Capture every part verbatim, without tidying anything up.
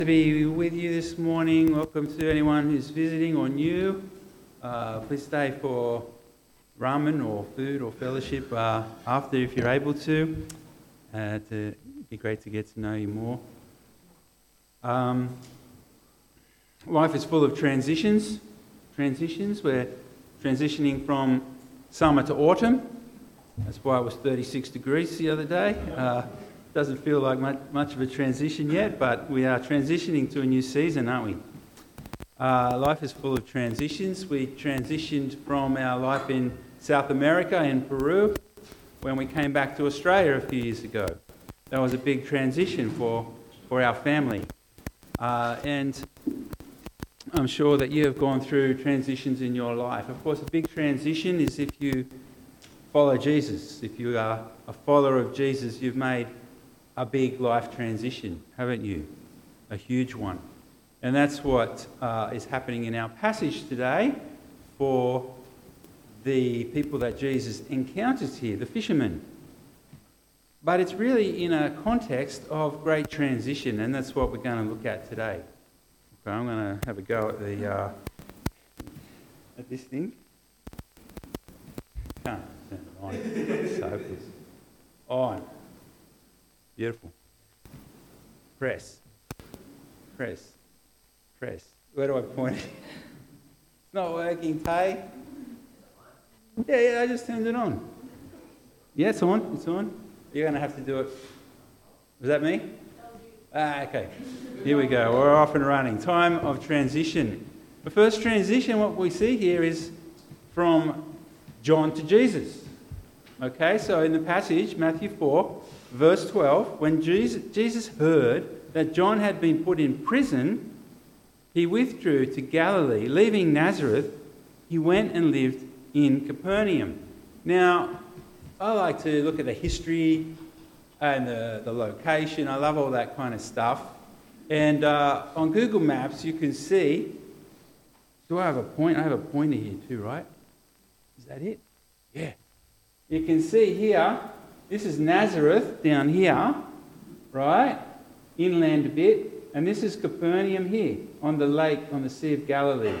To be with you this morning. Welcome to anyone who's visiting or new. Uh, please stay for ramen or food or fellowship uh, after if you're able to. Uh, to be great to get to know you more. Um, life is full of transitions. Transitions. We're transitioning from summer to autumn. That's why it was thirty-six degrees the other day. Uh, Doesn't feel like much, much of a transition yet, but we are transitioning to a new season, aren't we? Uh, life is full of transitions. We transitioned from our life in South America, in Peru, when we came back to Australia a few years ago. That was a big transition for, for our family. Uh, and I'm sure that you have gone through transitions in your life. Of course, a big transition is if you follow Jesus. If you are a follower of Jesus, you've made a big life transition, haven't you? A huge one. And that's what uh, is happening in our passage today for the people that Jesus encounters here, the fishermen. But it's really in a context of great transition, and that's what we're going to look at today. Okay, I'm going to have a go at the uh, at this thing. Can't turn it on. It's so hopeless. On. Beautiful. Press. Press. Press. Where do I point it? It's not working, Tay. Yeah, yeah, I just turned it on. Yeah, it's on. It's on. You're going to have to do it. Was that me? Ah, okay. Here we go. We're off and running. Time of transition. The first transition, what we see here is from John to Jesus. Okay, so in the passage, Matthew four, verse twelve, when Jesus heard that John had been put in prison, he withdrew to Galilee. Leaving Nazareth, he went and lived in Capernaum. Now, I like to look at the history and the, the location. I love all that kind of stuff. And uh, on Google Maps, you can see... Do I have a point? I have a pointer here too, right? Is that it? Yeah. You can see here... This is Nazareth down here, right? Inland a bit. And this is Capernaum here on the lake, on the Sea of Galilee.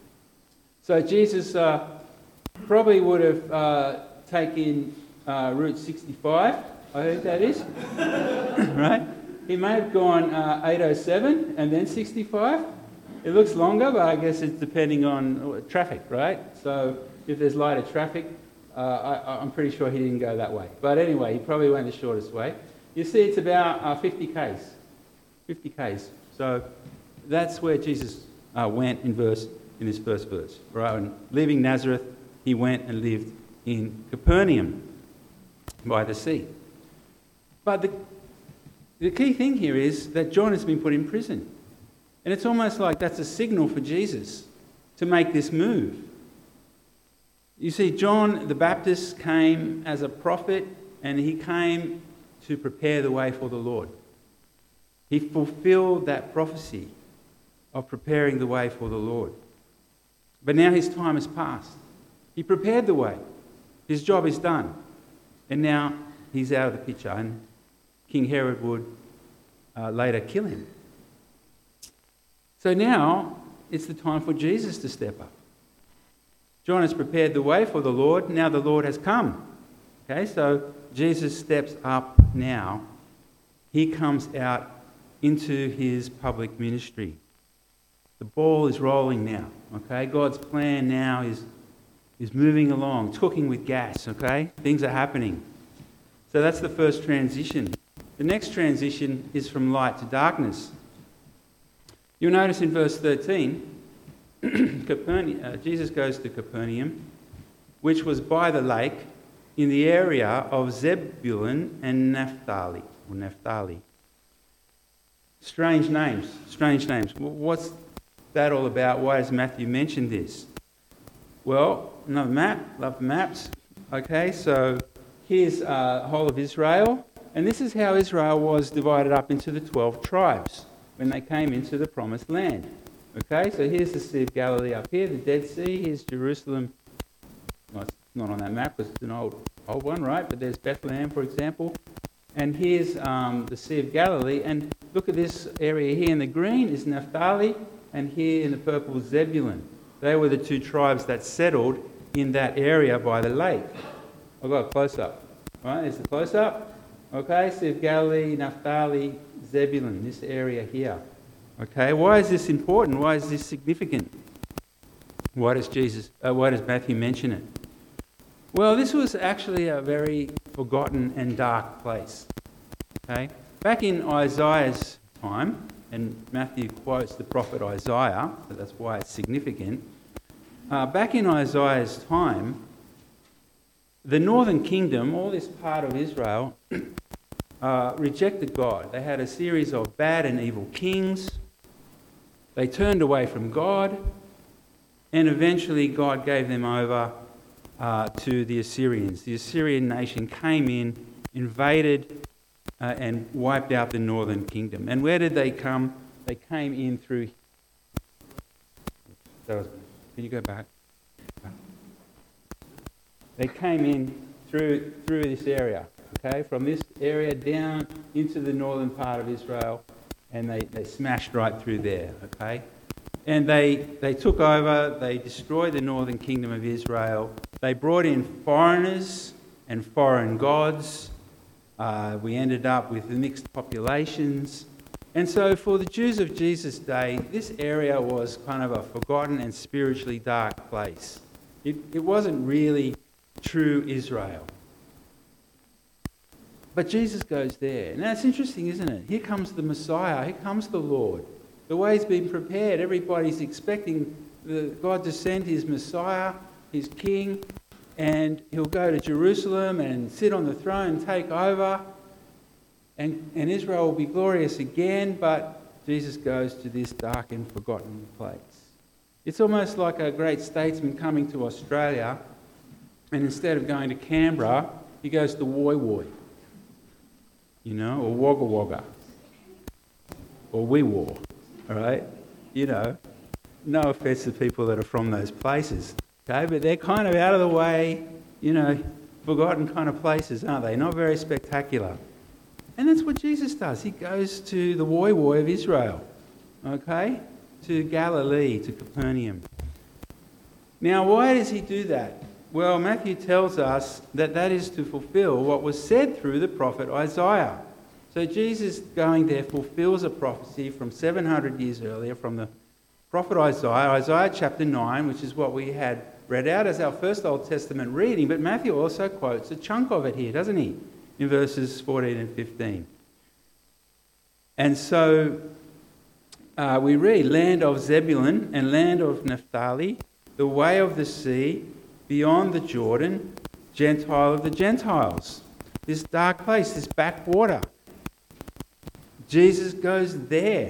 So Jesus uh, probably would have uh, taken uh, Route sixty-five, I heard that is. Right? He may have gone uh, eight oh seven and then sixty-five. It looks longer, but I guess it's depending on traffic, right? So if there's lighter traffic, Uh, I, I'm pretty sure he didn't go that way. But anyway, he probably went the shortest way. You see, it's about uh, fifty kays. fifty kays. So that's where Jesus uh, went in verse in this first verse. Right? And leaving Nazareth, he went and lived in Capernaum by the sea. But the, the key thing here is that John has been put in prison. And it's almost like that's a signal for Jesus to make this move. You see, John the Baptist came as a prophet, and he came to prepare the way for the Lord. He fulfilled that prophecy of preparing the way for the Lord. But now his time has passed. He prepared the way. His job is done. And now he's out of the picture, and King Herod would uh, later kill him. So now it's the time for Jesus to step up. John has prepared the way for the Lord. Now the Lord has come. Okay, so Jesus steps up now. He comes out into his public ministry. The ball is rolling now. Okay, God's plan now is, is moving along. It's cooking with gas. Okay, things are happening. So that's the first transition. The next transition is from light to darkness. You'll notice in verse thirteen, Capernaum, uh, Jesus goes to Capernaum, which was by the lake in the area of Zebulun and Naphtali. Or Naphtali. Strange names. Strange names. What's that all about? Why does Matthew mention this? Well, another map. Love maps. Okay, so here's uh, the whole of Israel. And this is how Israel was divided up into the twelve tribes when they came into the promised land. Okay, so here's the Sea of Galilee up here, the Dead Sea. Here's Jerusalem. Well, it's not on that map because it's an old, old one, right? But there's Bethlehem, for example. and here's um, the Sea of Galilee. And look at this area here in the green is Naphtali, and here in the purple Zebulun. They were the two tribes that settled in that area by the lake. I've got a close-up. All right, there's the close-up. Okay, Sea of Galilee, Naphtali, Zebulun, this area here. Okay, why is this important? Why is this significant? Why does Jesus? Uh, why does Matthew mention it? Well, this was actually a very forgotten and dark place. Okay, back in Isaiah's time, and Matthew quotes the prophet Isaiah, so that's why it's significant. Uh, back in Isaiah's time, the northern kingdom, all this part of Israel, uh, rejected God. They had a series of bad and evil kings. They turned away from God, and eventually God gave them over uh, to the Assyrians. The Assyrian nation came in, invaded, uh, and wiped out the northern kingdom. And where did they come? They came in through... That was, can you go back? They came in through through this area, okay, from this area down into the northern part of Israel, and they, they smashed right through there, okay? And they, they took over, they destroyed the northern kingdom of Israel. They brought in foreigners and foreign gods. Uh, we ended up with mixed populations. And so for the Jews of Jesus' day, this area was kind of a forgotten and spiritually dark place. It, it wasn't really true Israel. But Jesus goes there. Now it's interesting, isn't it? Here comes the Messiah. Here comes the Lord. The way's been prepared. Everybody's expecting the, God to send his Messiah, his King, and he'll go to Jerusalem and sit on the throne and take over. And, and Israel will be glorious again, but Jesus goes to this dark and forgotten place. It's almost like a great statesman coming to Australia, and instead of going to Canberra, he goes to Woy Woy, you know, or Wagga Wagga, or Wee War, all right? You know, no offence to people that are from those places, okay? But they're kind of out of the way, you know, forgotten kind of places, aren't they? Not very spectacular. And that's what Jesus does. He goes to the Woy Woy of Israel, okay? To Galilee, to Capernaum. Now, why does he do that? Well, Matthew tells us that that is to fulfill what was said through the prophet Isaiah. So Jesus going there fulfills a prophecy from seven hundred years earlier from the prophet Isaiah, Isaiah chapter nine, which is what we had read out as our first Old Testament reading. But Matthew also quotes a chunk of it here, doesn't he? In verses fourteen and fifteen. And so uh, we read, land of Zebulun and land of Naphtali, the way of the sea, beyond the Jordan, Gentile of the Gentiles. This dark place, this backwater. Jesus goes there.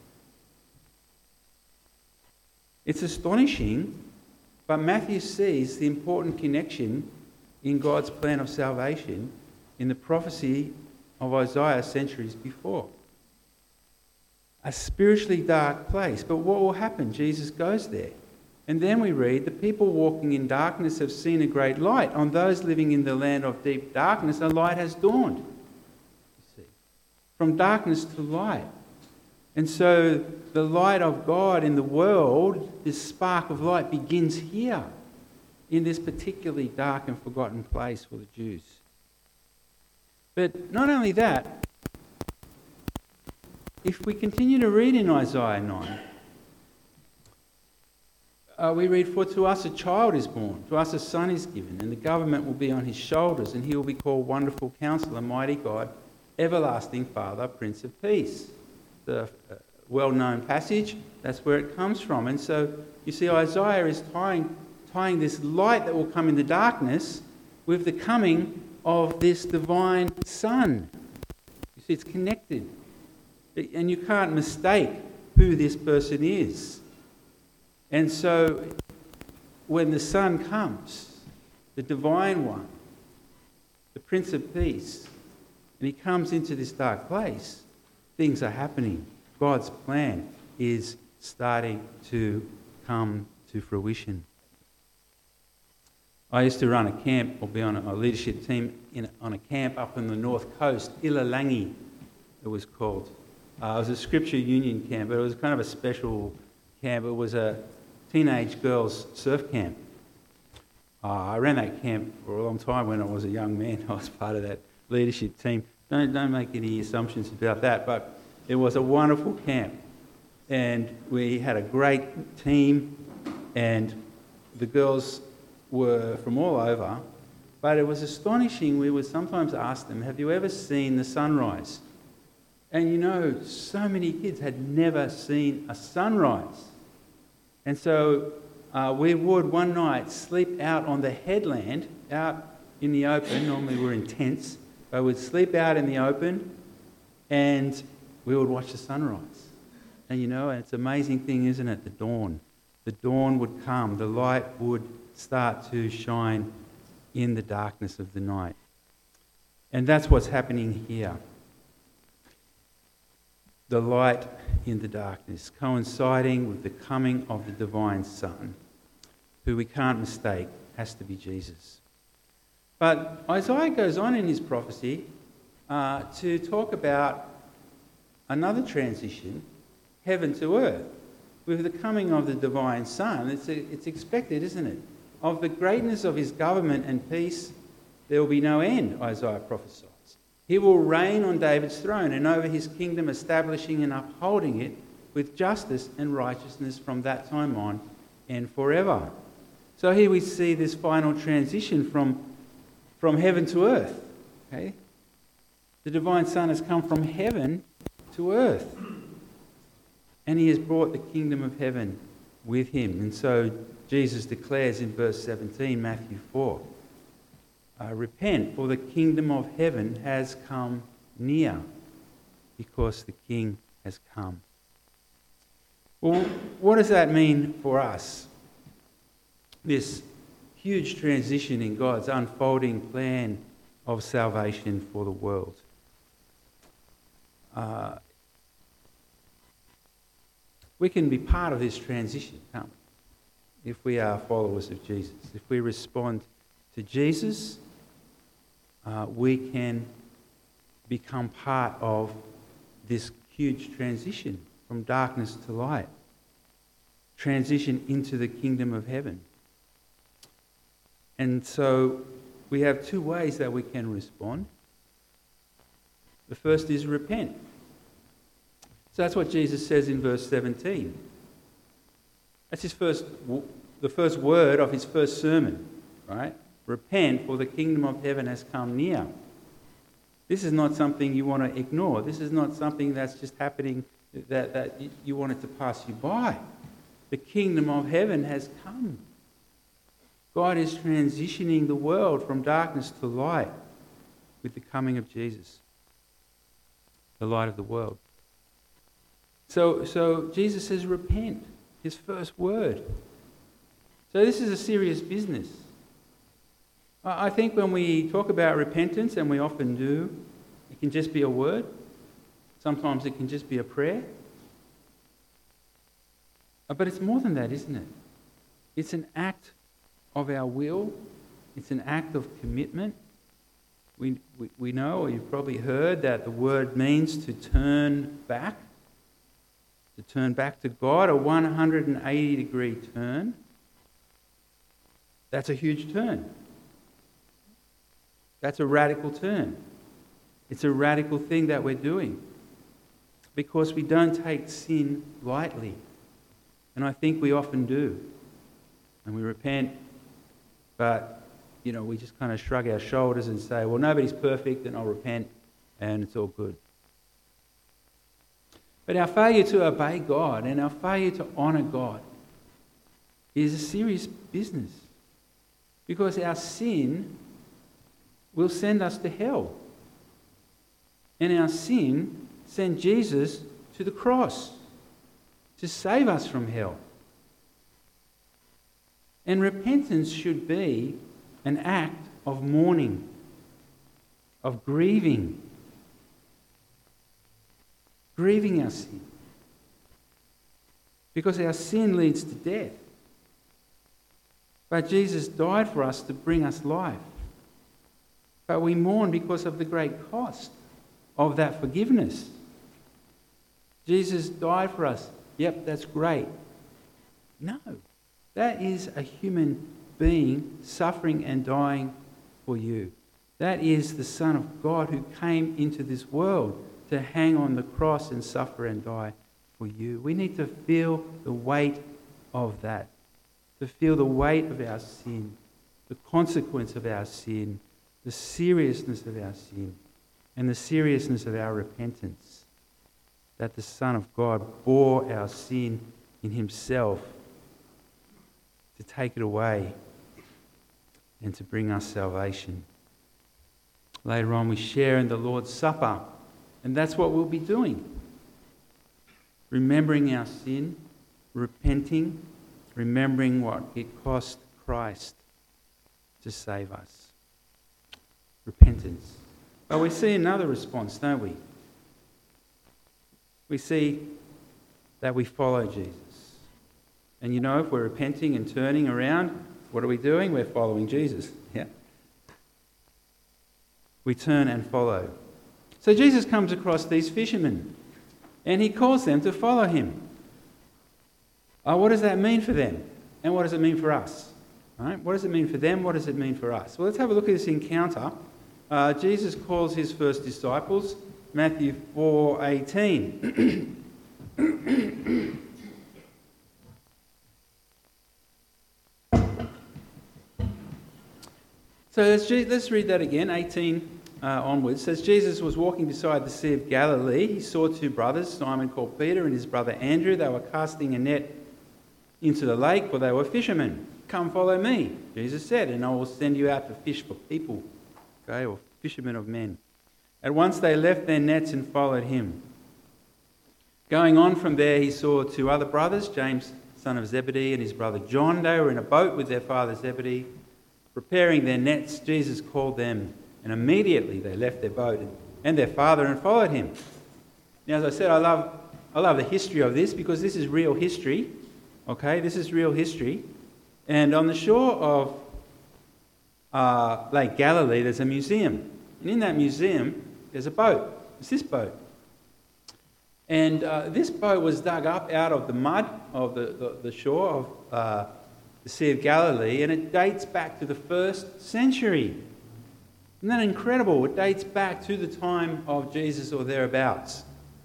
It's astonishing, but Matthew sees the important connection in God's plan of salvation in the prophecy of Isaiah centuries before. A spiritually dark place. But what will happen? Jesus goes there. And then we read, the people walking in darkness have seen a great light. On those living in the land of deep darkness, a light has dawned. You see, from darkness to light. And so the light of God in the world, this spark of light, begins here, in this particularly dark and forgotten place for the Jews. But not only that, if we continue to read in Isaiah nine, Uh, we read, for to us a child is born, to us a son is given, and the government will be on his shoulders, and he will be called Wonderful Counselor, Mighty God, Everlasting Father, Prince of Peace. The uh, well-known passage, that's where it comes from. And so you see Isaiah is tying, tying this light that will come in the darkness with the coming of this divine Son. You see, it's connected. And you can't mistake who this person is. And so, when the Son comes, the Divine One, the Prince of Peace, and he comes into this dark place, things are happening. God's plan is starting to come to fruition. I used to run a camp or be on a, a leadership team in, on a camp up on the north coast, Ilalangi it was called. Uh, it was a Scripture Union camp, but it was kind of a special camp. It was a teenage girls' surf camp. Uh, I ran that camp for a long time when I was a young man. I was part of that leadership team. Don't, don't make any assumptions about that, but it was a wonderful camp. And we had a great team, and the girls were from all over, but it was astonishing. We would sometimes ask them, have you ever seen the sunrise? And you know, so many kids had never seen a sunrise. And so uh, we would one night sleep out on the headland, out in the open. Normally we're in tents, but we'd sleep out in the open and we would watch the sunrise. And you know, it's an amazing thing, isn't it? The dawn. The dawn would come, the light would start to shine in the darkness of the night. And that's what's happening here. The light in the darkness, coinciding with the coming of the divine Son, who we can't mistake, has to be Jesus. But Isaiah goes on in his prophecy uh, to talk about another transition, heaven to earth, with the coming of the divine Son. It's, a, it's expected, isn't it? Of the greatness of his government and peace, there will be no end, Isaiah prophesies. He will reign on David's throne and over his kingdom, establishing and upholding it with justice and righteousness from that time on and forever. So here we see this final transition from, from heaven to earth. Okay? The divine Son has come from heaven to earth. And he has brought the kingdom of heaven with him. And so Jesus declares in verse seventeen, Matthew four, Uh, repent, for the kingdom of heaven has come near, because the King has come. Well, what does that mean for us? This huge transition in God's unfolding plan of salvation for the world. Uh, we can be part of this transition, can't we? If we are followers of Jesus. If we respond to Jesus, Uh, we can become part of this huge transition from darkness to light, transition into the kingdom of heaven. And so we have two ways that we can respond. The first is repent. So that's what Jesus says in verse seventeen. That's his first, the first word of his first sermon, right? Repent, for the kingdom of heaven has come near. This is not something you want to ignore. This is not something that's just happening that, that you want it to pass you by. The kingdom of heaven has come. God is transitioning the world from darkness to light with the coming of Jesus, the light of the world. So, so Jesus says, repent, his first word. So this is a serious business. I think when we talk about repentance, and we often do, it can just be a word. Sometimes it can just be a prayer. But it's more than that, isn't it? It's an act of our will. It's an act of commitment. We, we, we know, or you've probably heard, that the word means to turn back, to turn back to God, a one hundred eighty degree turn. That's a huge turn. That's a radical turn. It's a radical thing that we're doing because we don't take sin lightly. And I think we often do. And we repent, but, you know, we just kind of shrug our shoulders and say, well, nobody's perfect and I'll repent and it's all good. But our failure to obey God and our failure to honour God is a serious business because our sin will send us to hell. And our sin sent Jesus to the cross to save us from hell. And repentance should be an act of mourning, of grieving, grieving our sin. Because our sin leads to death. But Jesus died for us to bring us life. But we mourn because of the great cost of that forgiveness. Jesus died for us. Yep, that's great. No, that is a human being suffering and dying for you. That is the Son of God who came into this world to hang on the cross and suffer and die for you. We need to feel the weight of that, to feel the weight of our sin, the consequence of our sin, the seriousness of our sin, and the seriousness of our repentance. That the Son of God bore our sin in himself to take it away and to bring us salvation. Later on we share in the Lord's Supper, and that's what we'll be doing. Remembering our sin, repenting, remembering what it cost Christ to save us. Repentance. But we see another response, don't we? We see that we follow Jesus. And you know, if we're repenting and turning around, what are we doing? We're following Jesus. Yeah. We turn and follow. So Jesus comes across these fishermen and he calls them to follow him. Uh, what does that mean for them? And what does it mean for us? All right? What does it mean for them? What does it mean for us? Well, let's have a look at this encounter. Uh, Jesus calls his first disciples, Matthew four eighteen. So let's, let's read that again, eighteen uh, onwards. It says, Jesus was walking beside the Sea of Galilee. He saw two brothers, Simon called Peter and his brother Andrew. They were casting a net into the lake, for they were fishermen. Come follow me, Jesus said, and I will send you out to fish for people. Okay, or fishermen of men. At once they left their nets and followed him. Going on from there, he saw two other brothers, James, son of Zebedee, and his brother John. They were in a boat with their father Zebedee, preparing their nets. Jesus called them, and immediately they left their boat and their father and followed him. Now, as I said, I love, I love the history of this because this is real history. Okay, this is real history. And on the shore of uh, Lake Galilee, there's a museum. And in that museum, there's a boat. It's this boat. And uh, this boat was dug up out of the mud of the, the, the shore of uh, the Sea of Galilee, and it dates back to the first century. Isn't that incredible? It dates back to the time of Jesus or thereabouts.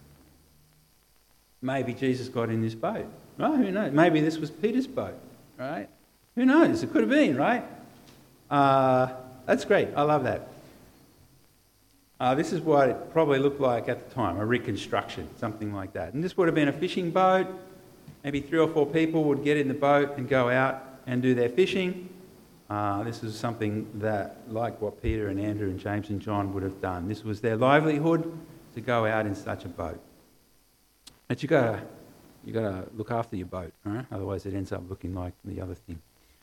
Maybe Jesus got in this boat. Right? Who knows? Maybe this was Peter's boat. Right? Who knows? It could have been, right? Uh, that's great. I love that. Uh, this is what it probably looked like at the time, a reconstruction, something like that. And this would have been a fishing boat. Maybe three or four people would get in the boat and go out and do their fishing. Uh, this is something that, like what Peter and Andrew and James and John would have done. This was their livelihood, to go out in such a boat. But you gotta, you gotta look after your boat, right? Otherwise, it ends up looking like the other thing.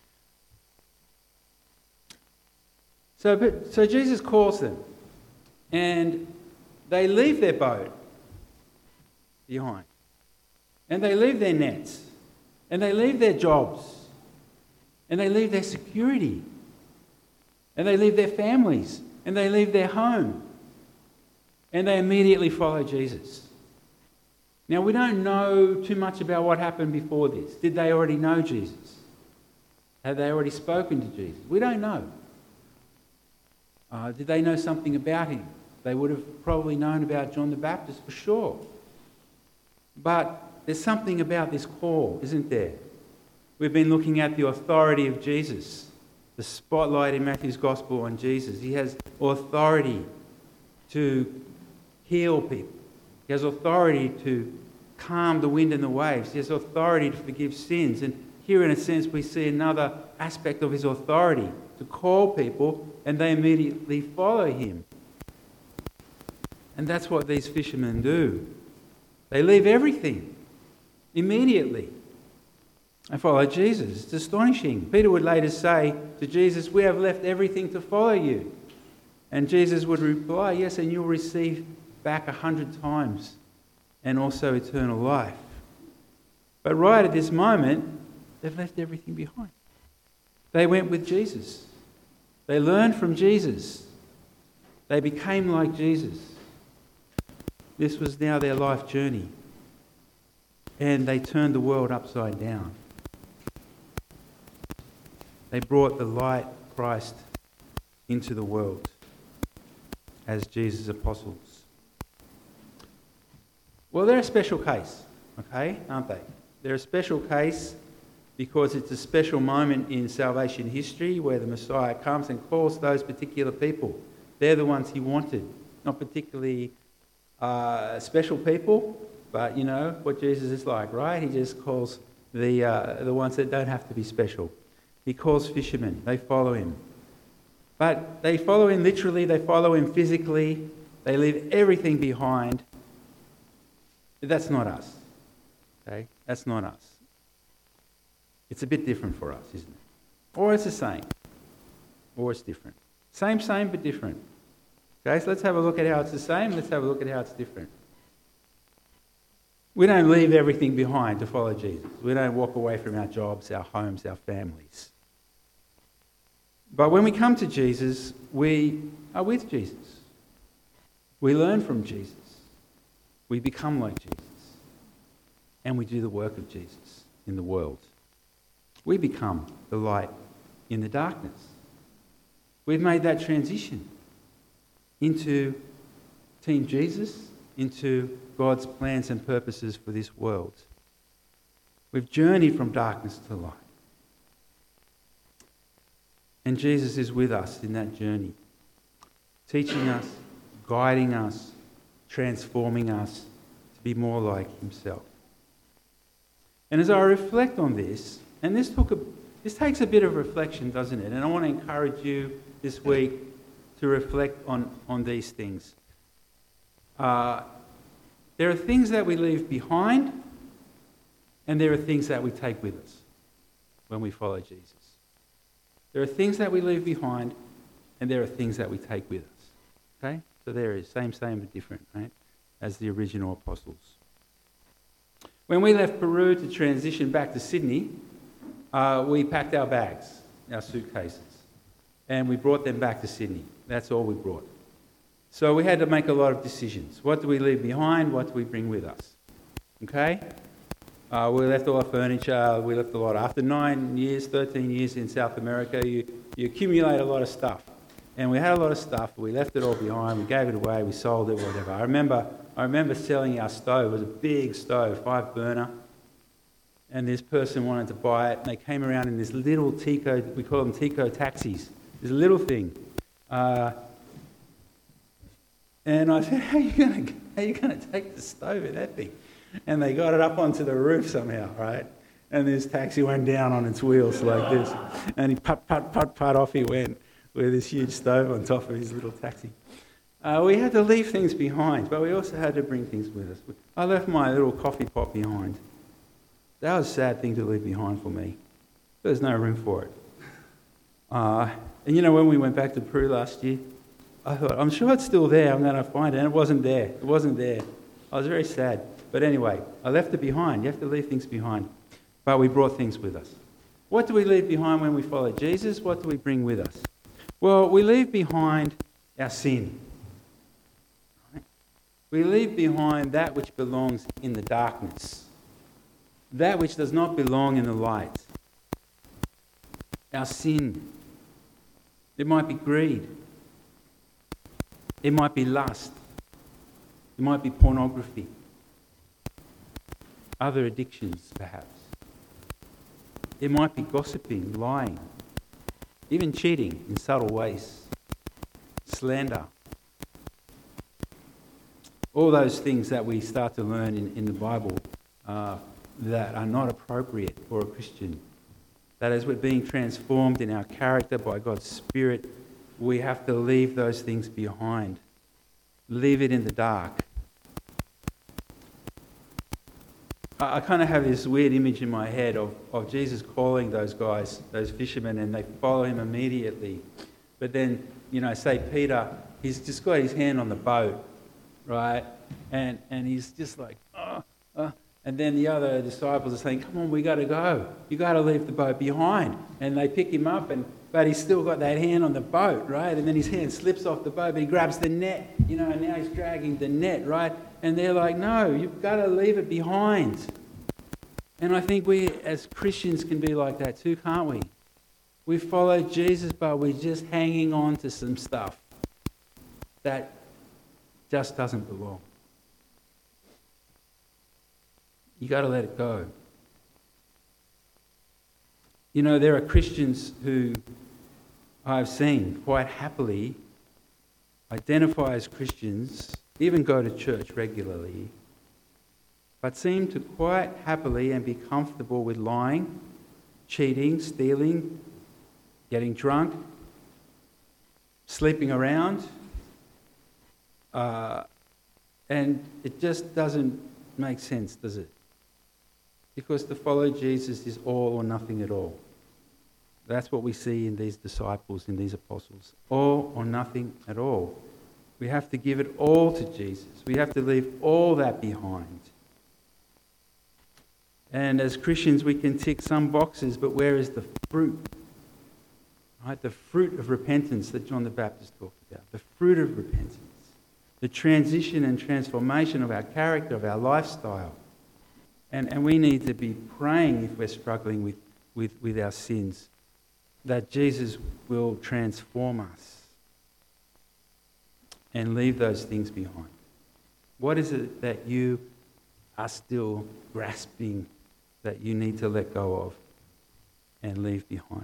So, but, so Jesus calls them. And they leave their boat behind. And they leave their nets. And they leave their jobs. And they leave their security. And they leave their families. And they leave their home. And they immediately follow Jesus. Now, we don't know too much about what happened before this. Did they already know Jesus? Had they already spoken to Jesus? We don't know. Uh, did they know something about him? They would have probably known about John the Baptist for sure. But there's something about this call, isn't there? We've been looking at the authority of Jesus, the spotlight in Matthew's Gospel on Jesus. He has authority to heal people. He has authority to calm the wind and the waves. He has authority to forgive sins. And here, in a sense, we see another aspect of his authority, to call people and they immediately follow him. And that's what these fishermen do. They leave everything immediately and follow Jesus. It's astonishing. Peter would later say to Jesus, "We have left everything to follow you." And Jesus would reply, "Yes, and you'll receive back a hundred times and also eternal life." But right at this moment, they've left everything behind. They went with Jesus. They learned from Jesus. They became like Jesus. This was now their life journey. And they turned the world upside down. They brought the light of Christ into the world as Jesus' apostles. Well, they're a special case, okay, aren't they? They're a special case because it's a special moment in salvation history where the Messiah comes and calls those particular people. They're the ones he wanted, not particularly uh, special people, but you know what Jesus is like, right? He just calls the uh, the ones that don't have to be special. He calls fishermen. They follow him. But they follow him literally, they follow him physically, they leave everything behind. That's not us, okay? That's not us. It's a bit different for us, isn't it? Or it's the same, or it's different. Same, same, but different. Okay, so let's have a look at how it's the same, let's have a look at how it's different. We don't leave everything behind to follow Jesus. We don't walk away from our jobs, our homes, our families. But when we come to Jesus, we are with Jesus. We learn from Jesus. We become like Jesus. And we do the work of Jesus in the world. We become the light in the darkness. We've made that transition into Team Jesus, into God's plans and purposes for this world. We've journeyed from darkness to light. And Jesus is with us in that journey, teaching us, guiding us, transforming us to be more like himself. And as I reflect on this, and this took a, this takes a bit of reflection, doesn't it? And I want to encourage you this week to reflect on, on these things. Uh, there are things that we leave behind, and there are things that we take with us when we follow Jesus. There are things that we leave behind, and there are things that we take with us. Okay? So there is, same, same, but different, right? As the original apostles. When we left Peru to transition back to Sydney, uh, we packed our bags, our suitcases, and we brought them back to Sydney. That's all we brought. So we had to make a lot of decisions. What do we leave behind? What do we bring with us? Okay? Uh, we left all our furniture. We left a lot. After nine years, thirteen years in South America, you, you accumulate a lot of stuff. And we had a lot of stuff. We left it all behind. We gave it away. We sold it, whatever. I remember I remember selling our stove. It was a big stove, five burner. And this person wanted to buy it. And they came around in this little Tico, we call them Tico taxis. This little thing. Uh, and I said, how are you going to how are you going to take the stove in that thing? And they got it up onto the roof somehow, right? And this taxi went down on its wheels like this. And he put, put, put, put, off he went with this huge stove on top of his little taxi. Uh, we had to leave things behind, but we also had to bring things with us. I left my little coffee pot behind. That was a sad thing to leave behind for me. There's no room for it. Uh, and you know, when we went back to Peru last year, I thought, I'm sure it's still there, I'm going to find it. And it wasn't there. It wasn't there. I was very sad. But anyway, I left it behind. You have to leave things behind. But we brought things with us. What do we leave behind when we follow Jesus? What do we bring with us? Well, we leave behind our sin. Right? We leave behind that which belongs in the darkness. That which does not belong in the light. Our sin. It might be greed. It might be lust. It might be pornography. Other addictions, perhaps. It might be gossiping, lying, even cheating in subtle ways, slander. All those things that we start to learn in, in the Bible uh, that are not appropriate for a Christian. That as we're being transformed in our character by God's Spirit, we have to leave those things behind. Leave it in the dark. I, I kind of have this weird image in my head of, of Jesus calling those guys, those fishermen, and they follow him immediately. But then, you know, say Peter, he's just got his hand on the boat, right? And and he's just like, oh, oh. And then the other disciples are saying, come on, we got to go. You got to leave the boat behind. And they pick him up, and but he's still got that hand on the boat, right? And then his hand slips off the boat, but he grabs the net, you know, and now he's dragging the net, right? And they're like, no, you've got to leave it behind. And I think we as Christians can be like that too, can't we? We follow Jesus, but we're just hanging on to some stuff that just doesn't belong. You got to let it go. You know, there are Christians who I've seen quite happily identify as Christians, even go to church regularly, but seem to quite happily and be comfortable with lying, cheating, stealing, getting drunk, sleeping around, uh, and it just doesn't make sense, does it? Because to follow Jesus is all or nothing at all. That's what we see in these disciples, in these apostles. All or nothing at all. We have to give it all to Jesus. We have to leave all that behind. And as Christians, we can tick some boxes, but where is the fruit? Right? The fruit of repentance that John the Baptist talked about. The fruit of repentance. The transition and transformation of our character, of our lifestyle. And, and we need to be praying if we're struggling with, with, with our sins, that Jesus will transform us and leave those things behind. What is it that you are still grasping that you need to let go of and leave behind?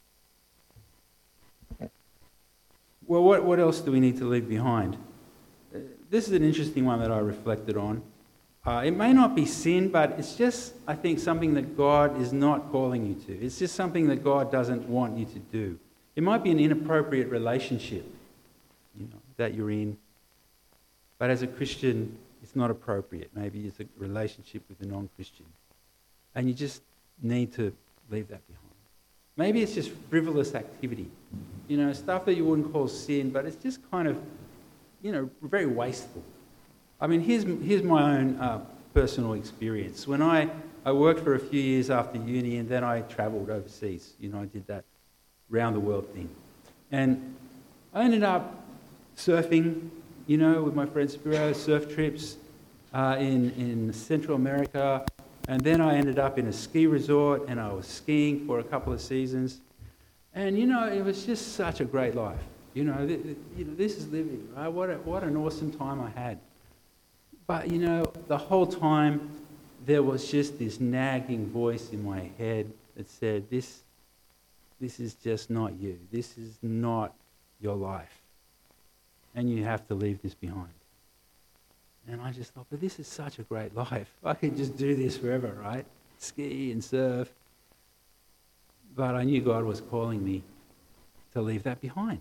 Well, what, what else do we need to leave behind? Uh, this is an interesting one that I reflected on. Uh, it may not be sin, but it's just, I think, something that God is not calling you to. It's just something that God doesn't want you to do. It might be an inappropriate relationship, you know, that you're in, but as a Christian, it's not appropriate. Maybe it's a relationship with a non-Christian, and you just need to leave that behind. Maybe it's just frivolous activity, you know, stuff that you wouldn't call sin, but it's just kind of, you know, very wasteful. I mean, here's, here's my own uh, personal experience. When I, I worked for a few years after uni, and then I travelled overseas. You know, I did that round the world thing. And I ended up surfing, you know, with my friend Spiro, surf trips uh, in, in Central America. And then I ended up in a ski resort, and I was skiing for a couple of seasons. And, you know, it was just such a great life. You know, th- th- you know this is living, right? What, a, what an awesome time I had. But, you know, the whole time there was just this nagging voice in my head that said, this, this is just not you. This is not your life. And you have to leave this behind. And I just thought, but this is such a great life. I could just do this forever, right? Ski and surf. But I knew God was calling me to leave that behind.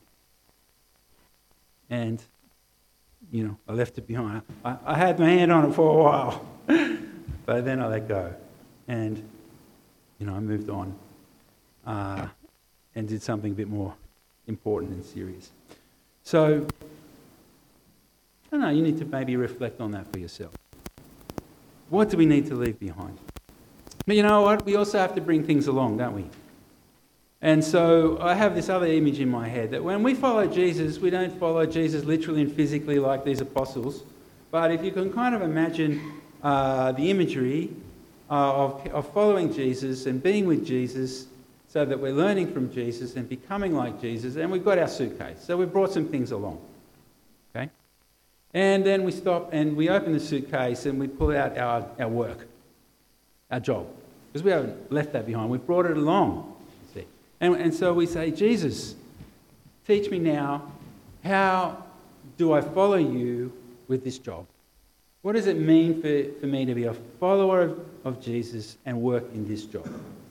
And you know, I left it behind. I, I had my hand on it for a while, but then I let go. And, you know, I moved on uh, and did something a bit more important and serious. So, I don't know, you need to maybe reflect on that for yourself. What do we need to leave behind? But you know what? We also have to bring things along, don't we? And so I have this other image in my head that when we follow Jesus, we don't follow Jesus literally and physically like these apostles. But if you can kind of imagine uh, the imagery uh, of, of following Jesus and being with Jesus so that we're learning from Jesus and becoming like Jesus, and we've got our suitcase. So we've brought some things along. Okay? And then we stop and we open the suitcase and we pull out our, our work, our job. Because we haven't left that behind. We've brought it along. And, and so we say, Jesus, teach me now, how do I follow you with this job? What does it mean for, for me to be a follower of, of Jesus and work in this job?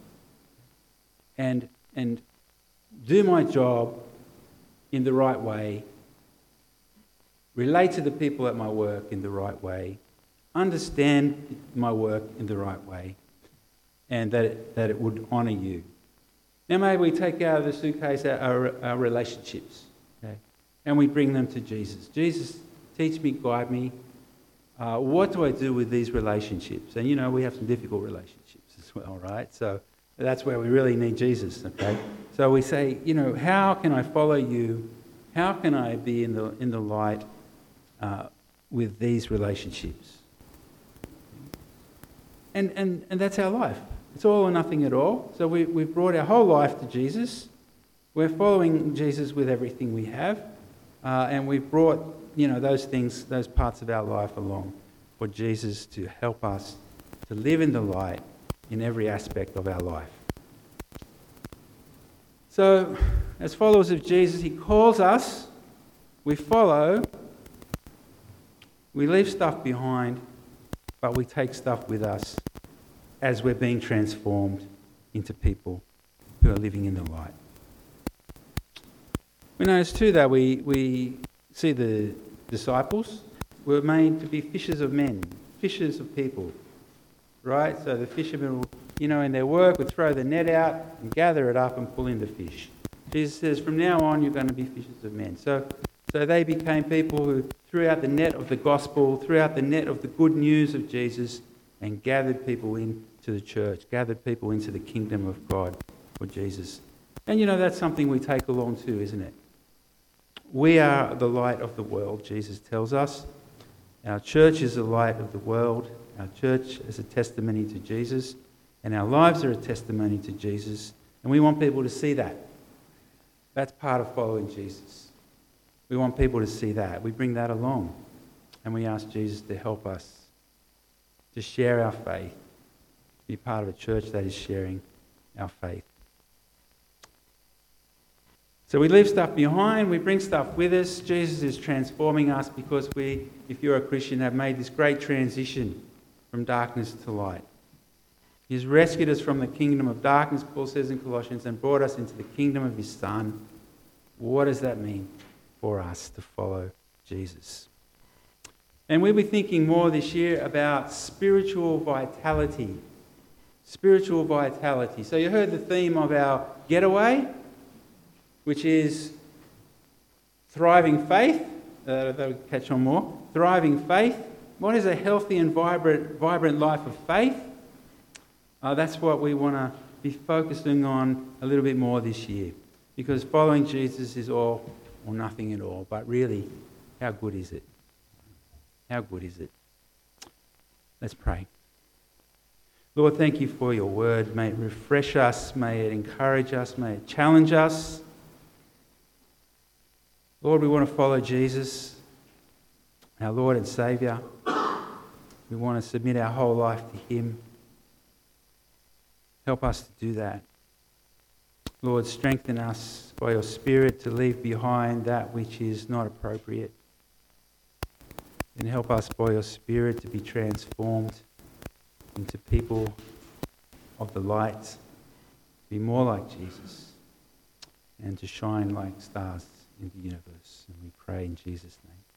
And, and do my job in the right way, relate to the people at my work in the right way, understand my work in the right way, and that it, that it would honour you. Now maybe we take out of the suitcase our, our, our relationships, okay? And we bring them to Jesus. Jesus, teach me, guide me, uh, what do I do with these relationships? And you know, we have some difficult relationships as well, right? So that's where we really need Jesus, okay? So we say, you know, how can I follow you? How can I be in the in the light uh, with these relationships? And, and and that's our life. It's all or nothing at all. So we, we've brought our whole life to Jesus. We're following Jesus with everything we have. Uh, and we've brought, you know, those things, those parts of our life along for Jesus to help us to live in the light in every aspect of our life. So, as followers of Jesus, he calls us, we follow, we leave stuff behind, but we take stuff with us as we're being transformed into people who are living in the light. We notice too that we, we see the disciples were made to be fishers of men, fishers of people, right? So the fishermen, will, you know, in their work would throw the net out and gather it up and pull in the fish. Jesus says, from now on, you're going to be fishers of men. So, so they became people who threw out the net of the gospel, threw out the net of the good news of Jesus, and gathered people into the church, gathered people into the kingdom of God for Jesus. And you know, that's something we take along too, isn't it? We are the light of the world, Jesus tells us. Our church is the light of the world. Our church is a testimony to Jesus. And our lives are a testimony to Jesus. And we want people to see that. That's part of following Jesus. We want people to see that. We bring that along. And we ask Jesus to help us to share our faith, be part of a church that is sharing our faith. So we leave stuff behind, we bring stuff with us. Jesus is transforming us because we, if you're a Christian, have made this great transition from darkness to light. He's rescued us from the kingdom of darkness, Paul says in Colossians, and brought us into the kingdom of his Son. What does that mean for us to follow Jesus? And we'll be thinking more this year about spiritual vitality. Spiritual vitality. So you heard the theme of our getaway, which is thriving faith. Uh, that'll catch on more. Thriving faith. What is a healthy and vibrant, vibrant life of faith? Uh, that's what we want to be focusing on a little bit more this year. Because following Jesus is all or nothing at all. But really, how good is it? How good is it? Let's pray. Lord, thank you for your word. May it refresh us. May it encourage us. May it challenge us. Lord, we want to follow Jesus, our Lord and Saviour. We want to submit our whole life to him. Help us to do that. Lord, strengthen us by your Spirit to leave behind that which is not appropriate. And help us by your Spirit to be transformed into people of the light, be more like Jesus, and to shine like stars in the universe. And we pray in Jesus' name.